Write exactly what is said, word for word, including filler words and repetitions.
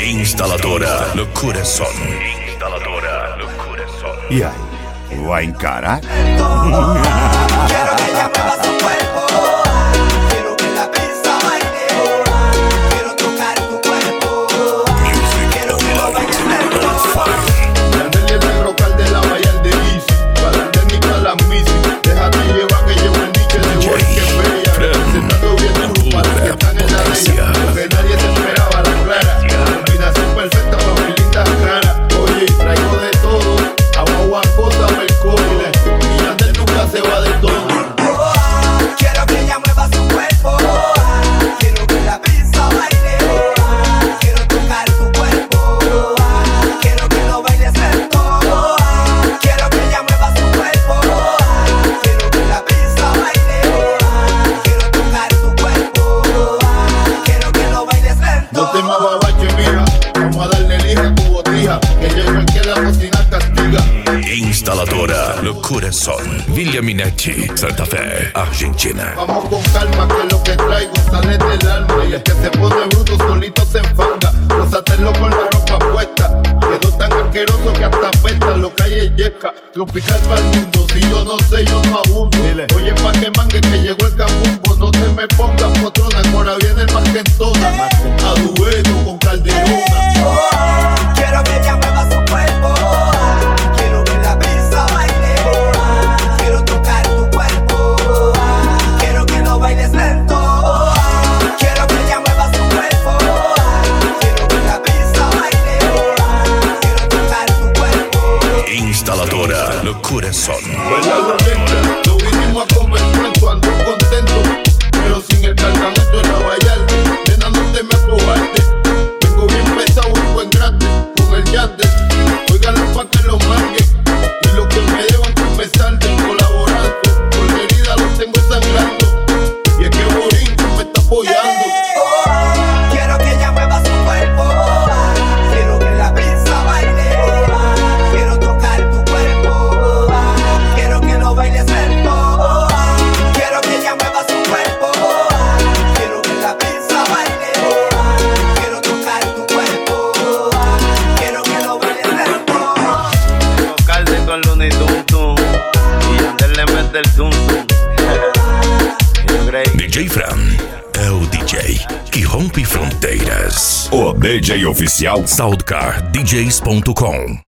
Instaladora Loucura Son. Instaladora Loucura Son. Y ahí, ¿va a encarar? Quiero que ella mueva su cuerpo. Quiero que la pista baile. Quiero tocar tu cuerpo. Quiero que lo bailes lento. Yandel y el negro cal de la Bahía de Easy. Para técnica la misi. Déjate llevar que llevo el niche de güey que bella. Representando bien duro para los que están en la ley. Porque nadie se esperaba la clara. Combinación perfecta para mi linda cara. Oye, traigo de todo. Agua, cosa, melcoile. Y Yandel nunca se va de todo. Quiero que ella mueva su cuerpo. Quiero que la pista baile. Quiero tocar tu cuerpo. Quiero que lo bailes lento. Quiero que ella mueva su cuerpo. Quiero que la pista baile. Quiero tocar tu cuerpo. Quiero que lo bailes lento. No te más babache, mija. Vamos a darle lija tu botija. Que llega el que la cocina castiga. Instaladora Loucura Son. Villa Minetti, Santa Fe, Argentina. Vamos con calma que lo que traigo sale del alma. Y el que se pone bruto solito se enfanga. Pásatelo con la ropa puesta. Quedó tan asqueroso que hasta apesta. Lo que hay es yesca. Tropical para el mundo. Si yo no sé, yo no abundo. Oye, pa' que mangue que llegó el cabumbo. No te me pongas potrona. Ahora viene el más que en todas. A dueto con Calderona. Quiero que ella mueva su cuerpo. Quiero que la pista baile. Quiero tocar tu cuerpo. Quiero que lo bailes lento. Quiero que ella mueva su cuerpo. Quiero que la pista baile. Quiero tocar tu cuerpo. Instaladora Loucura Son. Baila la lenta, lo vinimos a comer pronto, ando contento, pero sin el cargamento en la Vallarta. Nena, no te me aflojaste, vengo bien pesado y buen grande, con el yate. Óigalo pa' que lo marquen, y lo que me deban que me salten colaborando, por la herida los tengo sangrando, y es que Borinco me está apoyando. Quiero que ella mueva su cuerpo. Quiero que la pista baile. Quiero tocar tu cuerpo. Quiero que lo bailes lento. Quiero que ella mueva su cuerpo. Quiero que la pista baile. Quiero tocar tu cuerpo. Quiero que lo bailes lento. Calde con Looney Tum Tum y Yandel le mete el tum tum. D J Fran é o D J que rompe fronteiras. O D J oficial Soundcar D Js ponto com